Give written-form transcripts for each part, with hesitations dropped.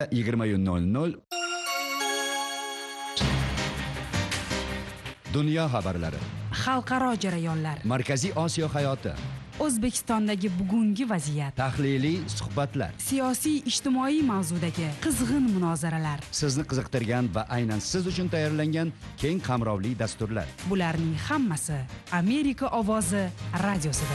20:00 Dunyo xabarlari, xalqaro jarayonlar, Markaziy Osiyo hayoti, O'zbekistondagi bugungi vaziyat, tahliliy suhbatlar, siyosiy ijtimoiy mavzudagi qizg'in munozaralar, sizni qiziqtirgan va aynan siz uchun tayyorlangan keng qamrovli dasturlar. bularning hammasi Amerika ovozi radiosida.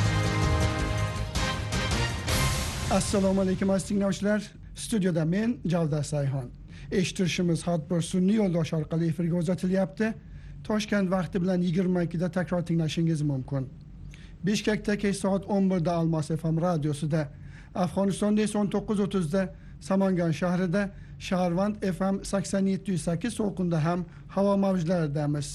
Assalomu alaykum aziz tinglovchilar. Studiyada men Javdar Sayhon. Eshittirishimiz har bir sun'iy yo'ldosh orqali efirga uzatilyapti. Toshkent vaqti bilan 22 da takror tinglashingiz mumkin. Bishkekda kech soat 11 da Almos FM radiosida, Afg'onistonda esa 19:30 da Samangan shahrida, Shaharvand FM 87.8 to'lqinda ham havo mavjlaridamiz.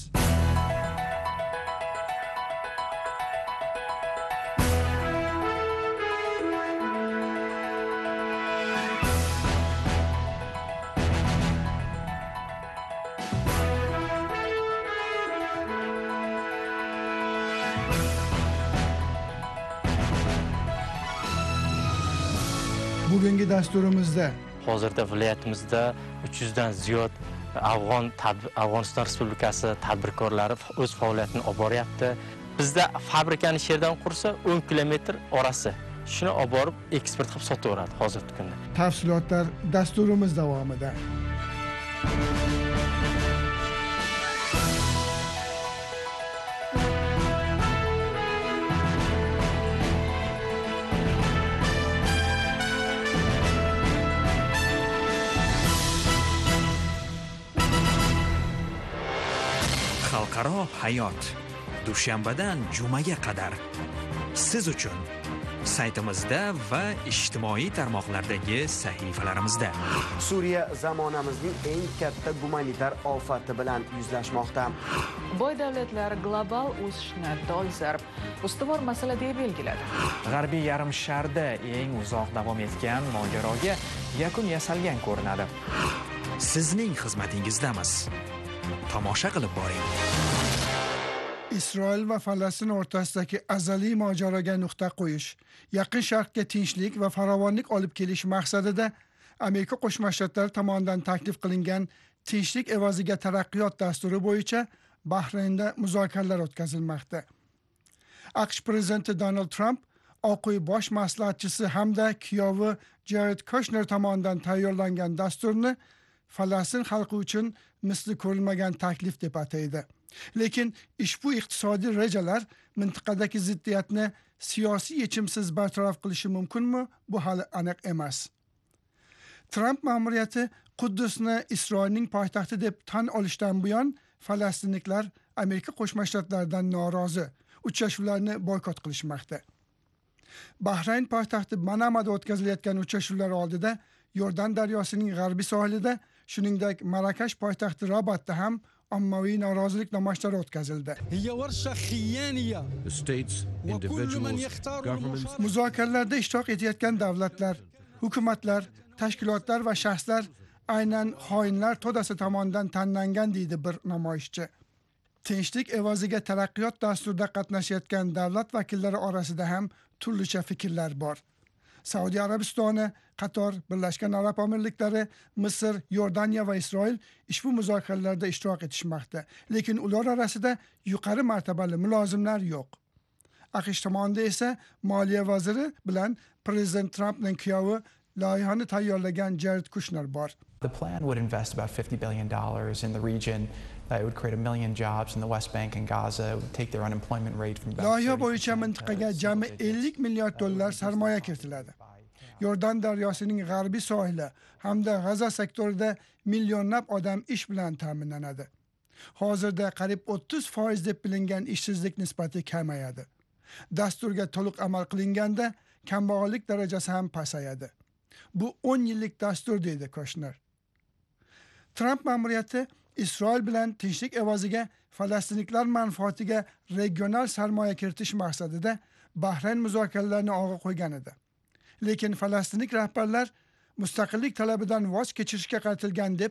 Bugungi dasturimizda hozirda viloyatimizda 300 dan ziyod Afg'oniston Respublikasi tadbirkorlari o'z faoliyatini olib boryapti. Bizda fabrikani sherdan qursa 10 kilometr orasi. Shuni olib borib eksport qilib sotaveradi hozirgi kunda. tafsilotlar dasturimiz davomida. Xalqaro hayot dushanbadan jumaga qadar siz uchun saytimizda va ijtimoiy tarmoqlardagi sahifalarimizda. Suriya zamonamizning eng katta gumanitar ofati bilan yuzlashmoqda. Boy davlatlar global o'sishni dolzarb ustuvor masala deb belgiladi. G'arbiy yarim sharda eng uzoq davom etgan mojaroga yakun yasalgan ko'rinadi. Sizning xizmatingizdamiz. Tomosha qilib boring. Isroil va Falastin o'rtasidagi azaliy mojaroga nuqta qo'yish, Yaqin Sharqga tinchlik va farovonlik olib kelish maqsadida Amerika Qo'shma Shtatlari tomonidan taklif qilingan tinchlik evaziga taraqqiyot dasturi bo'yicha Bahraynda muzokaralar o'tkazilmoqda. AQSh prezidenti Donald Trump Oq uy bosh maslahatchisi hamda kuyovi Jared Kushner tomonidan tayyorlangan dasturni Falastin xalqi uchun misli ko'rilmagan taklif deb ataydi. Lekin ushbu iqtisodiy rejalar mintaqadagi ziddiyatni siyosiy yechimsiz bartaraf qilishi mumkinmi? Bu hali aniq emas. Trump ma'muriyati Quddusni Isroilning poytaxti deb tan olishdan buyon falastinliklar Amerika Qo'shma Shtatlaridan norozi, uchrashuvlarni boykot qilishmoqda. Bahrayn poytaxti Manamada o'tkazilayotgan uchrashuvlar oldida Yordan daryosining g'arbiy sohilida, shuningdek Marakash poytaxti Rabatda ham ommaviy norozilik namoyishlari o'tkazildi. Muzokaralarda ishtirok etayotgan davlatlar, hukumatlar, tashkilotlar va shaxslar aynan xoinlar to'dasi tomonidan tanlangan deydi bir namoyishchi. Tinchlik evaziga taraqqiyot dasturida qatnashayotgan davlat vakillari orasida ham turlicha fikrlar bor. Saudiya Arabistoni, Qatar, Birlashgan Arab Amirliklari, Misr, Yordaniya va Isroil ushbu muzokaralarda ishtirok etishmoqda, lekin ular orasida yuqori martabali mulozimlar yo'q. AQSh tomonidan esa moliya vaziri bilan prezident Trumpning kuyovi loyihani tayyorlagan Jared Kushner bor. The plan would invest about $50 billion in the region. It would create 1 million jobs in the West Bank and Gaza. It would take their unemployment rate from about Loyiha bo'yicha mintaqaga jami $50 milliard sarmoya kiritiladi. Yordan daryosining g'arbiy sohili hamda G'azo sektorida millionlab odam ish bilan ta'minlanadi. Hozirda qariyb 30% deb bilingan ishsizlik nisbati kamayadi. Dasturga to'liq amal qilinganda kambag'allik darajasi ham pasayadi. Bu 10 yillik dastur deydi Kushner. Trump ma'muriyati Isroil bilan tinchlik evaziga falastinliklar manfaatiga regional sarmoya kiritish maqsadida Bahrayn muzokaralarini olg'a qo'ygan edi. Lekin falastinlik rahbarlar mustaqillik talabidan voz kechirishga qaratilgan deb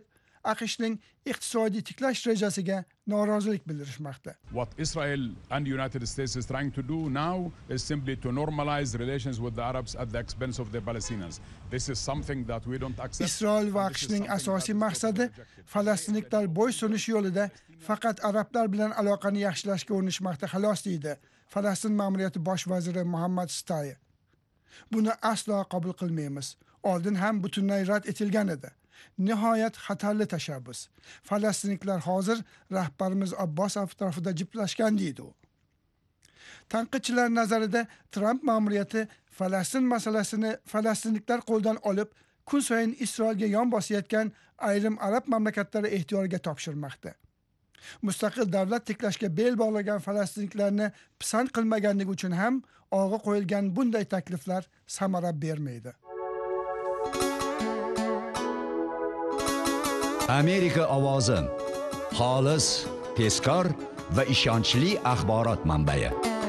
AQShning iqtisodiy tiklash rejasiga norozilik bildirishmoqda. What Israel and the United States is trying to do now is simply to normalize relations with the Arabs at the expense of the Palestinians. This is something that we don't accept. Isroil va AQShning asosiy maqsadi falastinliklar bo'ysunish yo'lida faqat arablar bilan aloqani yaxshilashga urinishmoqda xolos deydi Falastin ma'muriyati bosh vaziri Muhammad Staye. Buni aslo qabul qilmaymiz. Oldin ham butunlay rad etilgan edi. Nihoyat xatarli tashabbus. Falastinliklar hozir rahbarimiz Abbos atrofida jiplashgan deydi u. Tanqidchilar nazarida Trump ma'muriyati Falastin masalasini falastinliklar qo'ldan olib, kun sayin Isroilga yon bosayotgan ayrim arab mamlakatlari ehtiyoriga topshirmoqda. Mustaqil davlat tiklashga bel bog'lagan falastinliklarni pisand qilmaganligi uchun ham og'i qo'yilgan bunday takliflar samara bermaydi. Amerika ovozi xolis, tezkor va ishonchli axborot manbai.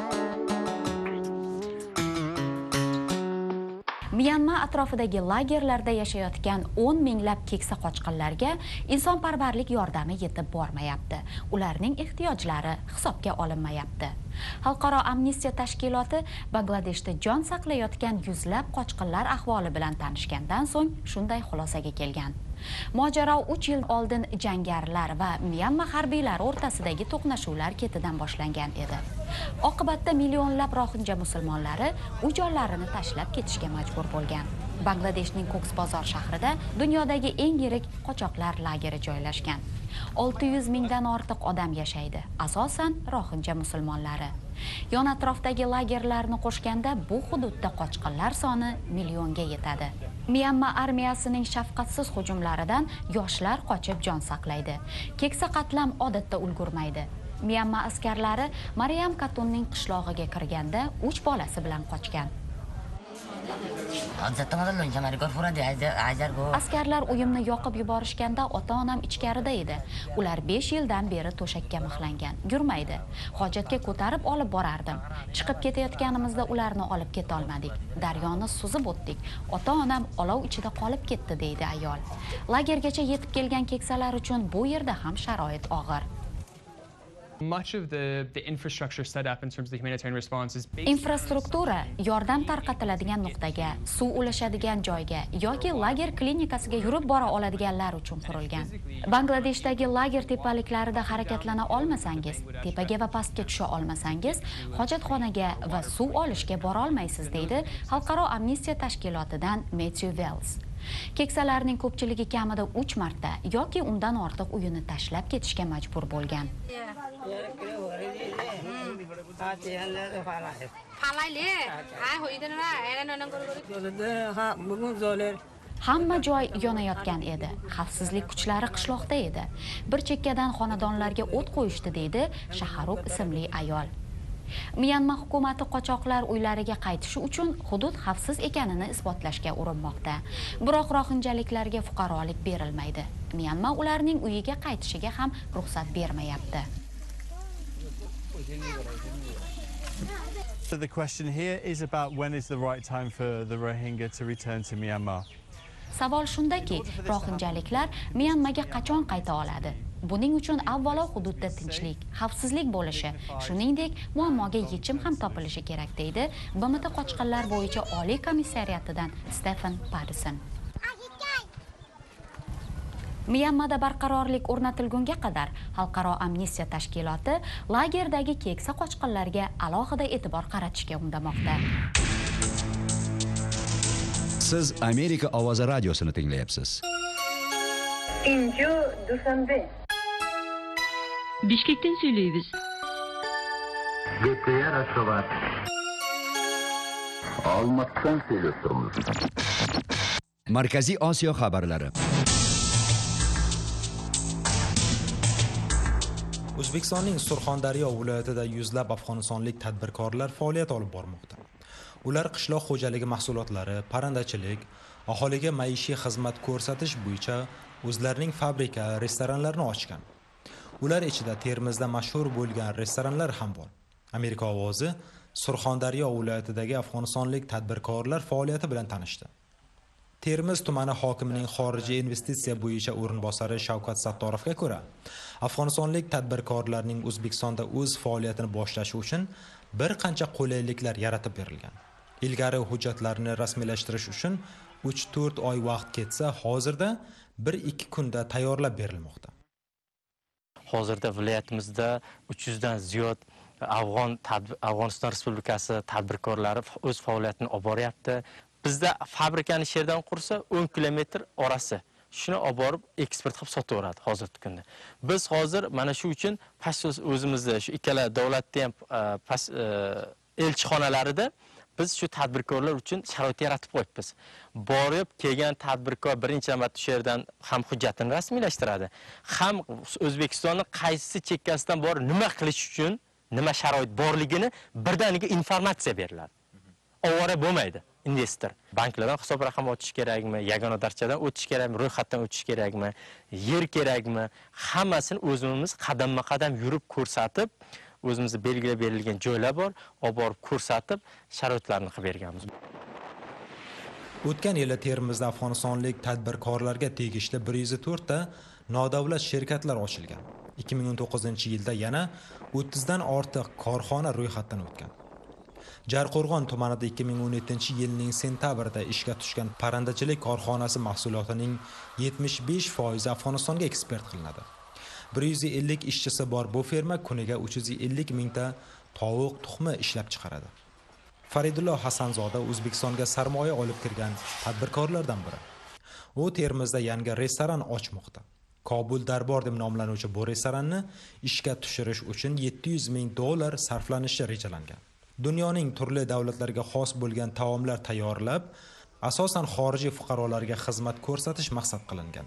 Myanma atrofidagi lagerlarda yashayotgan 10 minglab keksa qochqinlarga insonparvarlik yordami yetib bormayapti. Ularning ehtiyojlari hisobga olinmayapti. Xalqaro amnistiya tashkiloti Bangladeshda jon saqlayotgan yuzlab qochqinlar ahvoli bilan tanishgandan so'ng shunday xulosaga kelgan. Mojaro 3 yil oldin jangarilar va Myanma harbiylari o'rtasidagi to'qnashuvlar ketidan boshlangan edi. Oqibatda millionlab rohinja musulmonlari uy joylarini tashlab ketishga majbur bo'lgan. Bangladeshning Koksbozor shahrida dunyodagi eng yirik qochoqlar lageri joylashgan. 600 mingdan ortiq odam yashaydi, asosan rohinja musulmonlari. Yon atrofdagi lagerlarni qo'shganda bu hududda qochqinlar soni millionga yetadi. Myanma armiyasining shafqatsiz hujumlaridan yoshlar qochib jon saqlaydi. Keksa qatlam odatda ulgurmaydi. Myanma askarlari Maryam Katunning qishlog'iga kirganda 3 bolasi bilan qochgan. Askarlar uyimni yoqib yuborishganda ota-onam ichkarida edi. Ular 5 yildan beri to'shakka mixlangan. Yurmaydi. Hojatga ko'tarib olib borardim. Chiqib ketayotganimizda ularni olib keta olmadik. Daryoni suzib o'tdik. Ota-onam olov ichida qolib ketdi deydi ayol. Lagergacha yetib kelgan keksalar uchun bu yerda ham sharoit og'ir. Infrastruktura yordam tarqatiladigan nuqtaga, suv ulashadigan joyga yoki lager klinikasiga yurib bora oladiganlar uchun qurilgan. Bangladeshdagi lager tepaliklarida harakatlana olmasangiz, tepaga va pastga tusha olmasangiz, hojatxonaga va suv olishga bora olmaysiz deydi Xalqaro amnistiya tashkilotidan Matthew Wells. Keksalarning ko'pchiligi kamida 3 marta yoki undan ortiq uyini tashlab ketishga majbur bo'lgan. Hamma joy yonayotgan edi. Xavfsizlik kuchlari qishloqda edi. Bir chekkadan xonadonlarga o't qo'yishdi deydi Shaharuk ismli ayol. Myanma hukumati qochoqlar uylariga qaytishi uchun hudud xavfsiz ekanini isbotlashga urinmoqda. Biroq rohinjaliklarga fuqarolik berilmaydi. Myanma ularning uyiga qaytishiga ham ruxsat bermayapti. So the question here is about when is the right time for the Rohingya to return to Myanmar. Savol shundaki, rohinjaliklar Myanmaga qachon qayta oladi? Buning uchun avvalo hududda tinchlik, xavfsizlik bo'lishi, shuningdek muammoga yechim ham topilishi kerak deydi BMT qochqinlar bo'yicha Oliy komissariyatidan Stephen Patterson. Myanmada barqarorlik o'rnatilgunga qadar Xalqaro amnistiya tashkiloti lagerdagi keksa qochqinlarga alohida e'tibor qaratishga undamoqda. Siz Amerika ovozi radiosini tinglayapsiz. Inju Dushanbe. Bishkekdan söyleyimiz. Gepeye Raşovat. Almatdan söylüyoruz. Markaziy Osiyo xabarlari. O'zbekistonning Surxondaryo viloyatida yuzlab afg'onistonlik tadbirkorlar faoliyat olib bormoqda. Ular qishloq xo'jaligi mahsulotlari, parrandachilik, aholiga maishiy xizmat ko'rsatish bo'yicha o'zlarining fabrika, restoranlarini ochgan. Ular ichida Termizda mashhur bo'lgan restoranlar ham bor. Amerika ovozi Surxondaryo viloyatidagi afg'onistonlik tadbirkorlar faoliyati bilan tanishdi. Termiz tumani hokimining xorijiy investitsiya bo'yicha o'rinbosari Shavkat Sattorovga ko'ra, Afg'onistonlik tadbirkorlarning O'zbekistonda o'z faoliyatini boshlashi uchun bir qancha qulayliklar yaratib berilgan. Ilgari hujjatlarni rasmiylashtirish uchun 3-4 oy vaqt ketsa, hozirda 1-2 kunda tayyorlab berilmoqda. Hozirda viloyatimizda 300 dan ziyod Afg'oniston Respublikasi tadbirkorlari o'z faoliyatini olib boryapti. Bizda fabrikani sherdan qursa 10 kilometr orasi. Shuni olib borib eksport qilib sotaveradi hozirgi kunda. Biz hozir mana shu uchun o'zimizda shu ikkala davlatda ham elchixonalarida biz shu tadbirkorlar uchun sharoit yaratib qo'yibmiz. Borib kelgan tadbirkor birinchi marta shu yerdan ham hujjatini rasmiylashtiradi, ham O'zbekistonning qaysi chekkasidan bor nima qilish uchun, nima sharoit borligini birdaniga informatsiya beriladi. Ovora bo'lmaydi investor. Banklardan hisob raqam ochish kerakmi, yagona darchadan o'tish kerakmi, ro'yxatdan o'tish kerakmi, yer kerakmi, hammasini o'zimiz qadamma-qadam yurib ko'rsatib, o'zimizga belgilab berilgan joylar bor, olib borib ko'rsatib, sharoitlarni qilib berganmiz. O'tgan yili Termizda afg'onistonlik tadbirkorlarga tegishli 104 ta nodavlat shirkatlar ochilgan. 2019-yilda yana 30 dan ortiq korxona ro'yxatdan o'tgan. Jarqo'rg'on tumanida 2017-yilning sentabrida ishga tushgan parrandachilik korxonasi mahsulotining 75% Afg'onistonga eksport qilinadi. 150 ishchisi bor bu ferma kuniga 350 mingta tovuq tuxumi ishlab chiqaradi. Faridullo Hasanzoda O'zbekistonga sarmoya olib kirgan tadbirkorlardan biri. U Termizda yangi restoran ochmoqda. Kobul Darbor deb nomlanuvchi bu restoranni ishga tushirish uchun $700,000 sarflanishi rejalangan. Dunyoning turli davlatlariga xos bo'lgan taomlar tayyorlab, asosan xorijiy fuqarolarga xizmat ko'rsatish maqsad qilingan.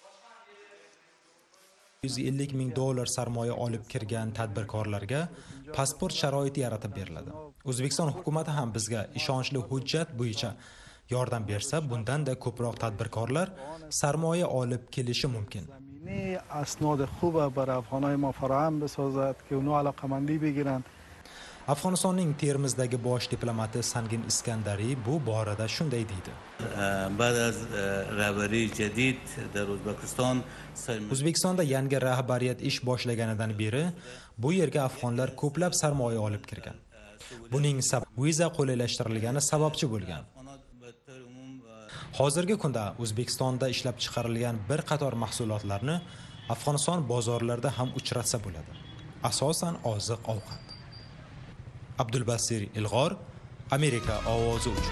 $150,000 sarmoya olib kirgan tadbirkorlarga pasport sharoiti yaratib beriladi. O'zbekiston hukumatı ham bizga ishonchli hujjat bo'yicha yordam bersa, bundan-da ko'proq tadbirkorlar sarmoya olib kelishi mumkin. اسناد خوب برای افغانای ما فراهم بسازد که اونها علاقمندی بگیرند. Afg'onistonning Termizdagi bosh diplomati Sangin Iskandariy bu borada shunday deydi. بعد از رهبری جدید در ازبکستان O'zbekistonda yangi rahbariyat ish boshlaganidan beri bu yerga afg'onlar ko'plab sarmoya olib kirgan. Buning sababi viza qulaylashtirilgani sababchi bo'lgan. Hozirgi kunda O'zbekistonda ishlab chiqarilgan bir qator mahsulotlarni Afg'oniston bozorlarida ham uchratsa bo'ladi. Asosan oziq-ovqat. Abdulbasir Ilg'or, Amerika ovozi uchun.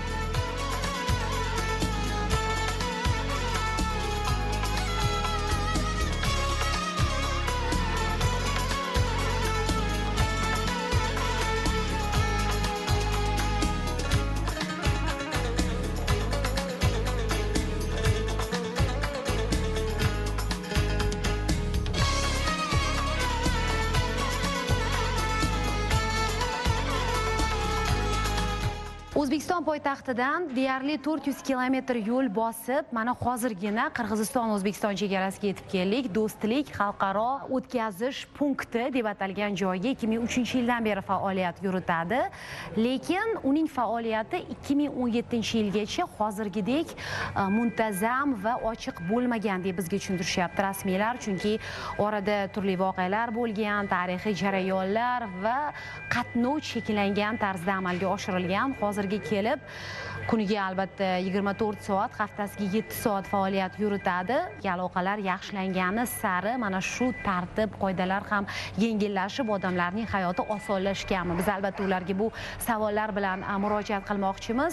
O'zbekiston poytaxtidan deyarli 400 kilometr yo'l bosib, mana hozirgina Qirg'iziston-O'zbekiston chegarasiga yetib keldik. Do'stlik xalqaro o'tkazish punkti deb atalgan joyga 2003-yildan beri faoliyat yuritadi. Lekin uning faoliyati 2017-yilgacha hozirgidek muntazam va ochiq bo'lmagan deb bizga tushuntirishyapti rasmiylar, chunki orada turli voqealar bo'lgan, tarixiy jarayonlar va qatnov cheklangan tarzda amalga oshirilgan. Hozirga kelib kuniga albatta 24 soat, haftasiga 7 soat faoliyat yuritadi. Aloqalar yaxshilangani sari mana shu tartib, qoidalar ham yengillashib, odamlarning hayoti osonlashganmi? Biz albatta ularga bu savollar bilan murojaat qilmoqchimiz.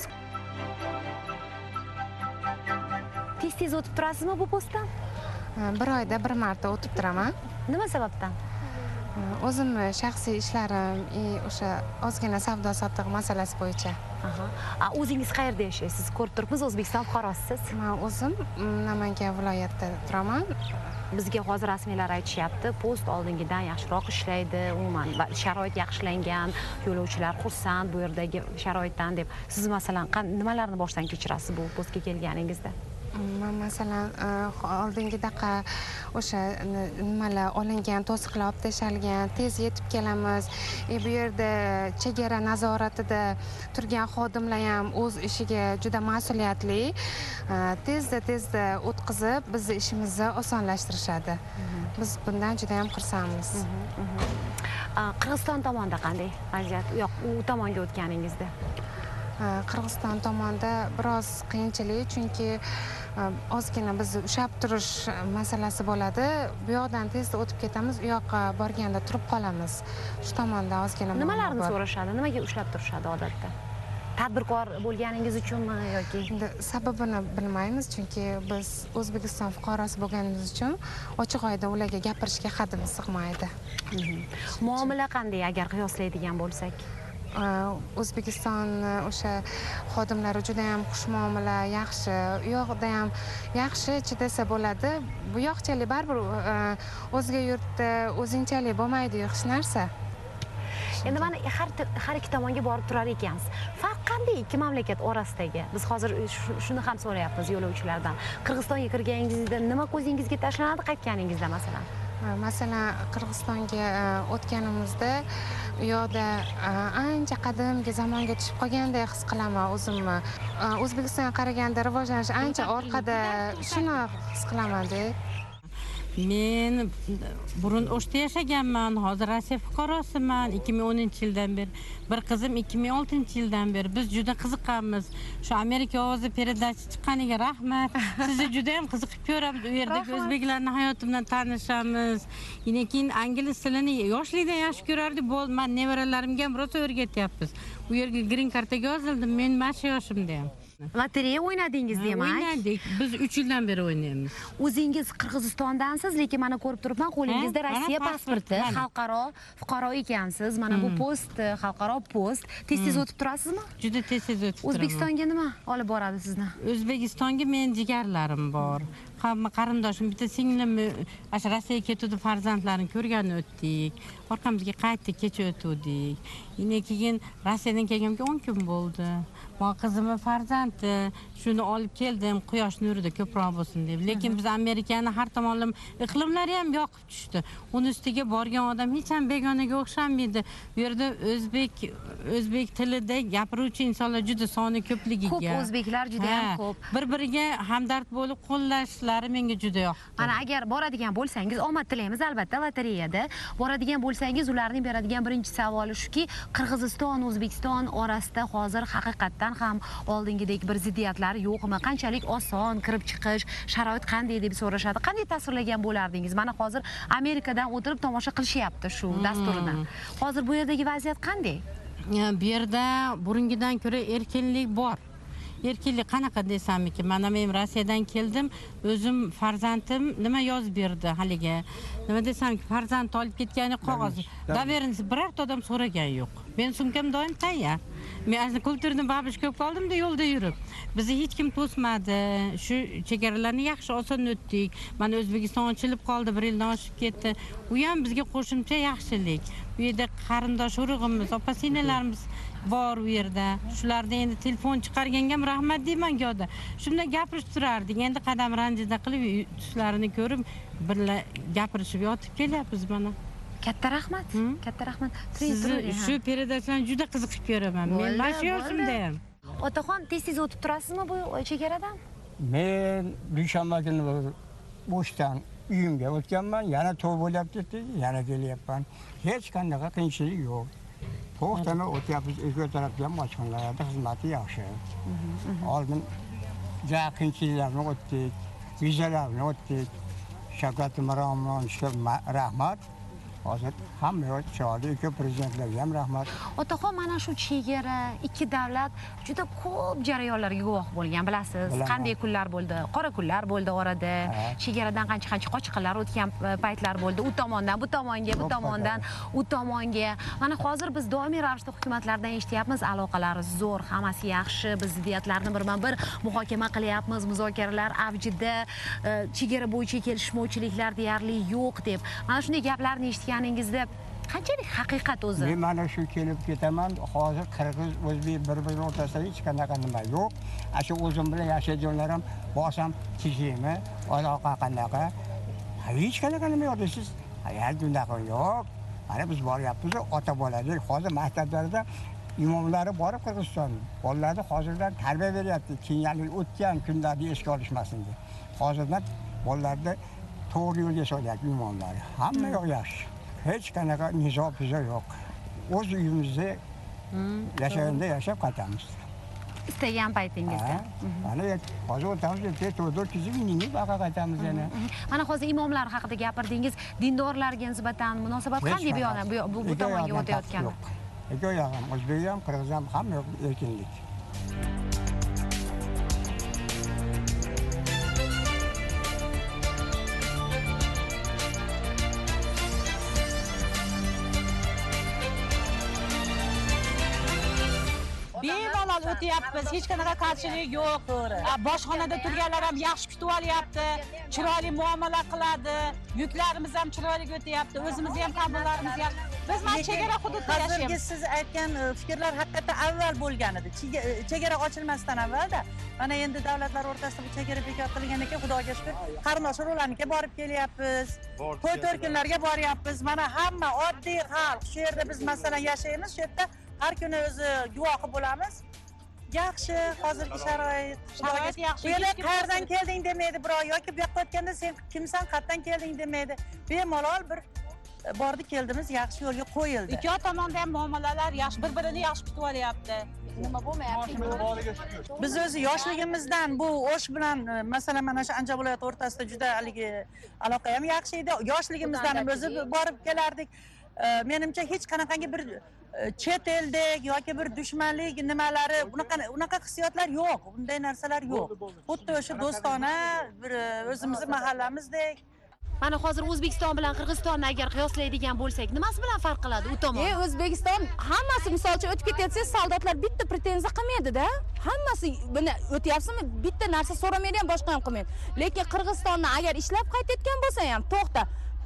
Tez-tez o'tib turasizmi bu postdan? Bir oyda bir marta o'tib turaman. Nima sababdan? O'zimni shaxsiy ishlarim, o'sha ozgina savdo-sotiq masalasi bo'yicha. O'zingiz qayerda yashaysiz? Ko'rib turibmiz, O'zbekiston fuqarosisiz. Men o'zim Namangan viloyatida turaman. Bizga hozir rasmiylar aytishyapti, post oldingidan yaxshiroq ishlaydi, umuman sharoit yaxshilangan, yo'lovchilar xursand bu yerdagi sharoitdan deb. Siz masalan nimalarni boshdan kechirasiz bu postga kelganingizda? man masalan oldingidaqa o'sha nimalar olingan to'siqlar olib tashalgan tez yetib kelamiz bu yerda chegara nazoratida turgan xodimlar ham o'z ishiga juda mas'uliyatli tezda o'tkazib bizni ishimizni osonlashtirishadi biz bundan juda ham xursandmiz. Qirg'iziston tomonda qanday vaziyat? U tomonga o'tganingizda? Qirg'iziston tomonda biroz qiyinchilik, chunki ozgina biz ushlab turish masalasi bo'ladi. Bu yoqdan tezda o'tib ketamiz, u yoqqa borganda turib qolamiz. Shu tomonda ozgina nimalarni so'rashadi? Nimaga ushlab turishadi odatda? Tadbirkor bo'lganingiz uchunmi yoki? Sababini bilmaymiz, chunki biz O'zbekiston fuqarosi bo'lganimiz uchun ochiq oydin ularga gapirishga haddimiz sig'maydi. Muomala qanday agar qiyoslaydigan bo'lsak? O'zbekiston o'sha xodimlari juda ham xushmuomala, yaxshi. U yoqda ham yaxshi chidasa bo'ladi. Bu yoqchalik baribir o'zga yurtda o'zingchalik bo'lmaydi hech narsa. Endi mana har ikki tomonga borib turar ekansiz. Farq qanday ikki mamlakat orasidagi? Biz hozir shuni ham so'rayapmiz yo'lovchilardan. Qirg'izistonga kirganingizda nima ko'zingizga tashlanadi qaytganingizda masalan? Masalan, Qirg'izistonga o'tganimizda u yoqda ancha qadimgi zamonga tushib qolgandek his qilaman o'zimni. O'zbekistonga qaraganda rivojlanish ancha orqada, shuni his qilaman-da. Men burun O'shda yashaganman, hozir Rossiya fuqarosiman 2010-yildan beri. Bir qizim 2006-yildan beri. Biz juda qiziqamiz. Shu Amerika ovozi peredachi chiqqaniga rahmat. Sizni juda ham qiziqib ko'ramiz. U yerdagi o'zbeklarning hayoti bilan tanishamiz. Keyin ingliz tilini yoshlikdan yaxshi ko'rardik. Men nevaralarimga ham rosa o'rgatyapmiz. U yerga green kartaga yozildim. Men mana shu yoshimda ham. Lotereya o'ynadingiz demak? O'ynadik. Biz 3 yildan beri o'ynaymiz. O'zingiz Qirg'izistondansiz, lekin mana ko'rib turibman, qo'lingizda Rossiya pasporti, xalqaro fuqaro ekansiz. Mana bu post, xalqaro post. Tez-tez o'tib turasizmi? Juda tez-tez o'tib turaman. O'zbekistonga nima olib boradi sizni? O'zbekistonga men jigarlarim bor. Hamma qarindoshim, bitta singlim o'sha Rossiyaga ketdi, farzandlarini ko'rgan o'tdik. Orqamizga qaytdik, kecha o'tdik. Keyin Rossiyadan kelganimga 10 kun bo'ldi. Men qizimni farzandi, shuni olib keldim, quyosh nurida ko'proq bo'lsin deb. Lekin biz Amerikani har tomonlama iqlimlari ham yoqib tushdi. Uni ustiga borgan odam hech ham begonaga o'xshamaydi. Bu yerda o'zbek tilida gapiruvchi insonlar juda soni ko'pligiga. Ko'p o'zbeklar juda ham ko'p. Bir-biriga hamdard bo'lib qo'llashlari menga juda yoqdi. Mana agar boradigan bo'lsangiz, omad tilaymiz albatta lotereyada. Boradigan bo'lsangiz, ularning beradigan birinchi savoli shuki, Qirg'iziston, O'zbekiston orasida hozir haqiqatdan ham oldingidek bir ziddiyatlar yo'qmi? Qanchalik oson kirib chiqish, sharoit qanday deb so'rashadi. Qanday tasvirlagan bo'lardingiz? Mana hozir Amerikadan o'tirib tomosha qilishyapti shu dasturni. Hozir bu yerdagi vaziyat qanday? Bu yerda burungidan ko'ra erkinlik bor. Erkinlik qanaqa desamki, mana men Rossiyadan keldim, o'zim farzandim nima yozib berdi haliga. Nima desamki, farzand olib ketgani qog'oz. Daveriniz birorta odam so'ragan yo'q. Men sumkam doim tayyor. Men asli kulturni babushka qoldim-da yo'lda yurib. Bizni hech kim to'smadi. Shu chegaralarni yaxshi oson o'tdik. Mana O'zbekiston ochilib qoldi, 1 yildan oshib ketdi. U ham bizga qo'shimcha yaxshilik. Bu yerda qarindosh urug'imiz, opa-singillarimiz bor u yerda. Shularda endi telefon chiqarganga ham rahmat deyman yo'da. Shunda gapirib turardik. Endi qadam ranjida qilib, tushlarini ko'rib, birga gapirishib yotib kelyapmiz mana. Katta rahmat. Katta rahmat. Sizni shu peredachilarni juda qiziqib ko'raman. Men mana shu yoshimda ham. Otaxon, tez-tez o'tib turasizmi bu chegaradan? Men dushanba kuni Bo'shdan uyimga o'tganman, yana to'y bo'lyapti, yana kelyapman. Hech qanday qiyinchilik yo'q. To'xtamay o'tyapmiz, o'sha tarafga ham bojxonalarda xizmati yaxshi. Oldin juda qiyinchiliklarni o'tdik, vizalarni o'tdik. Shavkat Miromonovga rahmat. Hozir hamma yo'q chiqadi, prezidentlarga ham rahmat. Otaxon, mana shu chegara, ikki davlat juda ko'p jarayonlarga guvoh bo'lgan, bilasiz. Qanday kunlar bo'ldi? Qora kunlar bo'ldi orada. Chegaradan qancha qochqinlar o'tgan paytlar bo'ldi. U tomondan bu tomonga, bu tomondan u tomonga. Mana hozir biz doimiy ravishda hukumatlardan eshityapmiz, aloqalar zo'r, hammasi yaxshi. Biz ziddiyatlarni birma-bir muhokama qilyapmiz, muzokaralar avjida, chegara bo'yicha kelishmovchiliklar deyarli yo'q deb. Mana shunday gaplarni eshitganingizda qanchalik haqiqat o'zi? Men mana shu kelib ketaman, hozir qirg'iz o'zbek bir-biri o'rtasida hech qanaqa nima yo'q. Shu o'zim bilan yashaydiganlar ham borsam tishimi, aloqa qanaqa? Hech qanaqa nima yo'q deysiz. Hayal bunaqa yo'q. Mana biz boryapmiz, ota bolalar hozir maktablarda imomlari borib Qirg'iziston bolalarni hozirdan tarbiya beryapti. Keyingi o'tgan kunlarda esga olishmasin deb. Hozirdan bolalarni to'g'ri yo'lga solyapti imomlar. Hamma yo'q yaxshi. Hech qanaqa nizo yo'q. O'z uyimizda yashaganda yashab qaytamiz. Istagan paytingizda. Mana hozir o'tamiz, 4 yillik baqa qaytamiz yana. Mana hozir imomlar haqida gapirdingiz, dindorlarga nisbatan munosabat qanday bu tomonga o'tayotgani? Ikki ham, o'zbek ham, qirg'iz ham hamma erkinlik. Bemalol o'tyapmiz, hech qanaqa qarshilik yo'q. Boshxonada turganlar ham yaxshi kutib olyapti, chiroyli muomala qiladi, yuklarimiz ham chiroyli o'tyapti, o'zimiz ham qabullarimiz ham. Biz mana chegara hududida yashaymiz. Hozirgi siz aytgan fikrlar haqiqatdan avval bo'lgan edi. Chegara ochilmasdan avvalda. Mana endi davlatlar o'rtasida bu chegara bekor qilingan ekan, Xudoga shukr. Qarindosh urug'larnikiga borib kelyapmiz. To'y to'rkinlarga boryapmiz. Mana hamma oddiy xalq shu yerda biz masalan yashaymiz, shu yerda har kuni o'zi guvohi bo'lamiz. Yaxshi, hozirgi sharoit. Sharoit yaxshi. Bu yerda qayerdan kelding demaydi birov yoki bu yoqqa o'tganda sen kimsan, qayerdan kelding demaydi. Bemalol bir bordi keldimiz, yaxshi yo'lga qo'yildi. Ikki tomonda ham muomalalar yaxshi, bir-birini yaxshi kutib olyapti. Nima bo'lmayapti? Biz o'zi yoshligimizdan bu o'sh bilan masalan mana shu Andijon viloyati o'rtasida juda haligi aloqa ham yaxshi edi. Yoshligimizdan o'zi borib kelardik. Menimcha hech qanaqangi bir chet eldek yoki bir dushmanlik nimalari unaqa hissiyotlar yo'q, bunday narsalar yo'q. Xuddi o'sha do'stona bir o'zimizning mahallamizdek. Mana hozir O'zbekiston bilan Qirg'izistonni agar qiyoslaydigan bo'lsak, nimasi bilan farq qiladi u tomon? O'zbekiston hammasi misolchi o'tib ketsangiz, soldatlar bitta pretenziya qilmaydi-da. Hammasi buni o'tyapsizmi, bitta narsa so'ramaydi ham, boshqa ham qilmaydi. Lekin Qirg'izistonni agar ishlab qaytayotgan bo'lsa ham, to'xta,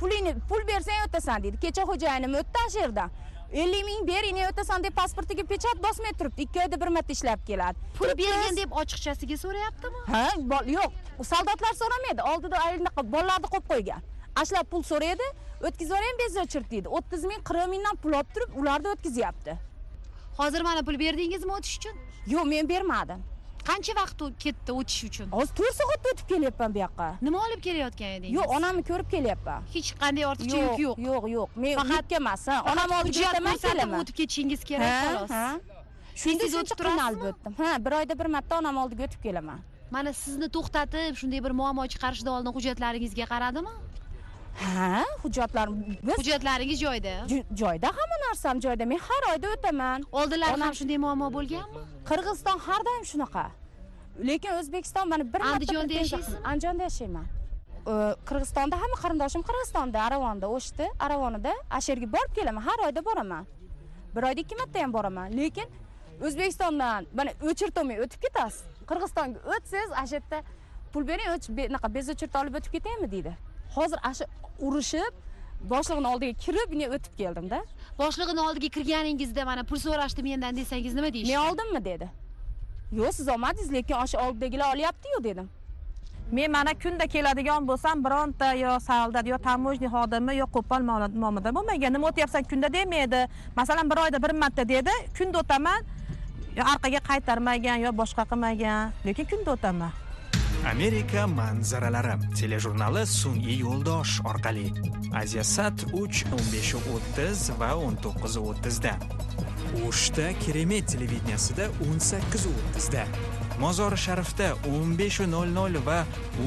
pul bersang o'tasan deydi. Kecha xo'jayinim o'tdi shu yerdan. 50 ming ber, ine o'tasan deb pasportiga pechat bosmay turibdi. 2 oyda bir marta ishlab keladi. Pul bergan deb ochiqchasiga so'rayaptimi? Ha, yo'q. Soldatlar so'ramaydi. Oldida bolalarni qo'yib qo'ygan. Ashlab pul so'raydi, o'tkazib yuboring, bezga o'chirt deydi. 30 ming, 40 mingdan pul olib turib, ularni o'tkazyapti. Hozir mana pul berdingizmi o'tish uchun? Yo'q, men bermadim. Qancha vaqt ketdi o'tish uchun? Hozir 4 soat o'tib kelyapman bu yoqqa. Nima olib kelayotgan edingiz? Yo'q, onamni ko'rib kelyapman. Hech qanday ortiqcha yuk yo'q. Yo'q. Men yukka emas, onam oldiga o'taman kelaman. O'tib ketishingiz kerak xolos. Shunday o'tib turib o'tdim. Ha, bir oyda bir marta onam oldiga o'tib kelaman. Mana sizni to'xtatib, shunday bir muammo chiqarishdan oldin hujjatlaringizga qaradimi? Ha, hujjatlaringiz joyida. Joyida, hamma narsam joyida. Men har oyda o'taman. Oldinlari ham shunday muammo bo'lganmi? Qirg'iziston har doim shunaqa. Lekin O'zbekiston mana bir marta Andijonda yashaysiz? Andijonda yashayman. Qirg'izistonda hamma qarindoshim Qirg'izistonda, Aravonda o'shdi. Aravonida asherga borib kelaman, har oyda boraman. Bir oyda 2 marta ham boraman. Lekin O'zbekistondan mana o'chirtmay o'tib ketasiz. Qirg'izistonga o'tsangiz, asherda pul bering, bunaqa bez o'chirta olib o'tib ketaymi deydi. Hozir urushib, boshlig'ining oldiga kirib, men o'tib keldim-da. Boshlig'ining oldiga kirganingizda mana pul so'rashdi mendan desangiz nima deysiz? Men oldimmi dedi. Yo'q, siz olmadingiz, lekin o'sha oldidagilar olyapti-yu dedim. Men mana kunda keladigan bo'lsam, bironta yo soldat yo tamojniy xodimi yo qo'pol muomala bo'lmagan. Nima o'tyapsan kunda demaydi. Masalan, bir oyda bir marta dedi, kunda o'taman. Yo orqaga qaytarmagan yo boshqa qilmagan, lekin kunda o'taman. Amerika manzaralari telejurnali sun'iy yo'ldosh orqali Aziasat 3 15:30 va 19:30 da. O'shda Keremet televideniyasida 18:30 da. Mozori Sharifda 15:00 va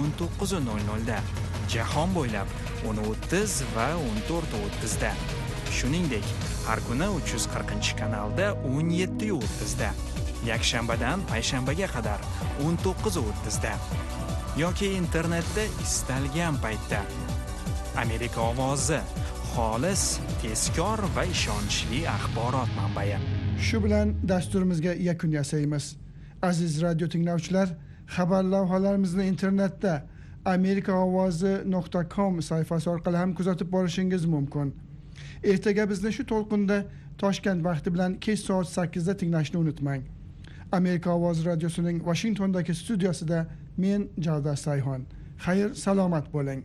19:00 da. Jahon bo'ylab 10:30 va 14:30 da. Shuningdek, har kuni 340-kanalda 17:30 da. Yakshanbadan payshanbaga qadar 19:30 da. Yoki internetda istalgan paytda. Amerika ovozi xolis, tezkor va ishonchli axborot manbai. Shu bilan dasturimizga yakun yasaymiz. Aziz radio tinglovchilar, xabar lavhalarimizni internetda amerikaovozi.com sayfasi orqali ham kuzatib borishingiz mumkin. Ertaga bizni shu to'lqinda Toshkent vaqti bilan kech soat 8 da tinglashni unutmang. Amerika ovozi radiosining Washingtondagi studiyasida men Javdar Sayhon. Xayr, salomat bo'ling.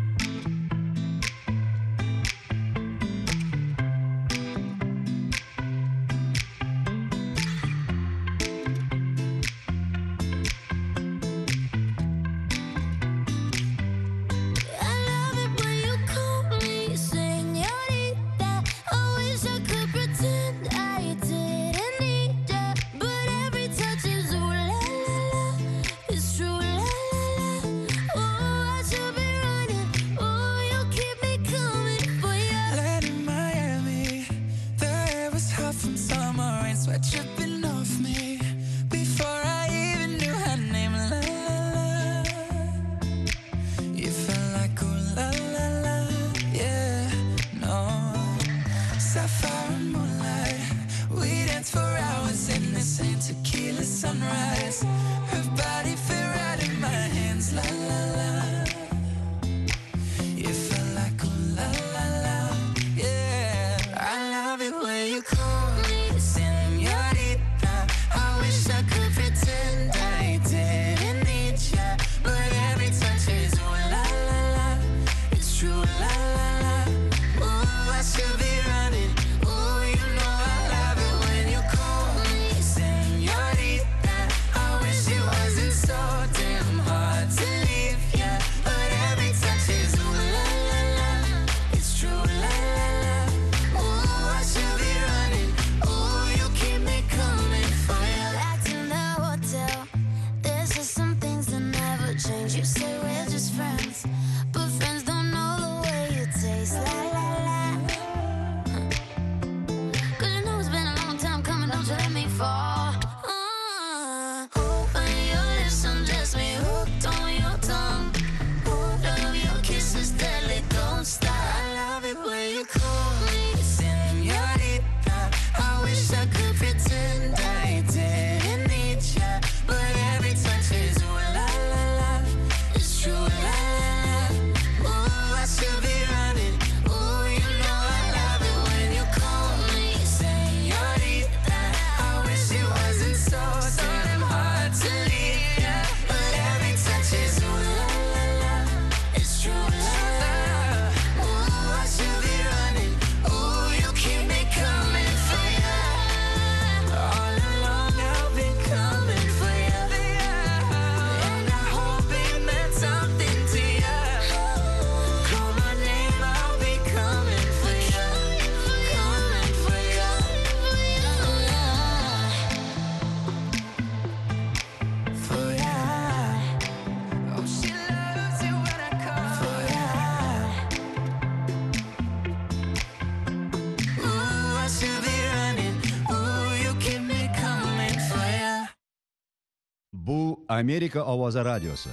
Bu Amerika ovozi radiosi.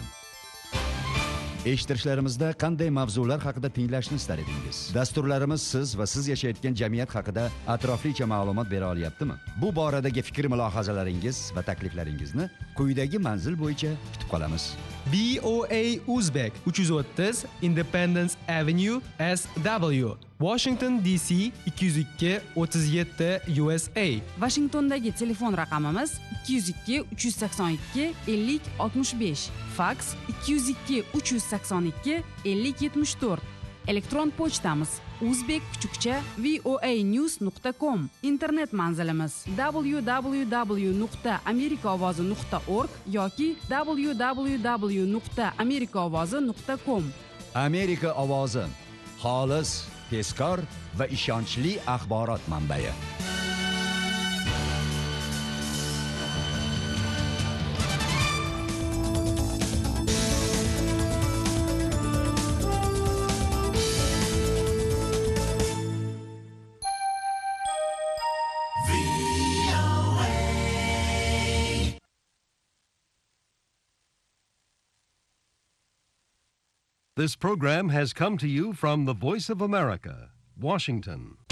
Eshittirishlarimizda qanday mavzular haqida tinglashni istar edingiz? Dasturlarimiz siz va siz yashayotgan jamiyat haqida atroflicha ma'lumot bera olyaptimi? Bu boradagi fikr-mulohazalaringiz va takliflaringizni quyidagi manzil bo'yicha kutib qolamiz. VOA Uzbek 330 Independence Avenue SW, Washington DC 202 37 USA. Washingtondagi telefon raqamimiz 202 382 50 65, fax 202 382 50 74. Elektron pochtamiz uzbek_voanews.com. Internet manzilimiz www.amerikaovozi.org yoki www.amerikaovozi.com. Amerika ovozi, xolis, tezkor va ishonchli axborot manbai. This program has come to you from the Voice of America, Washington.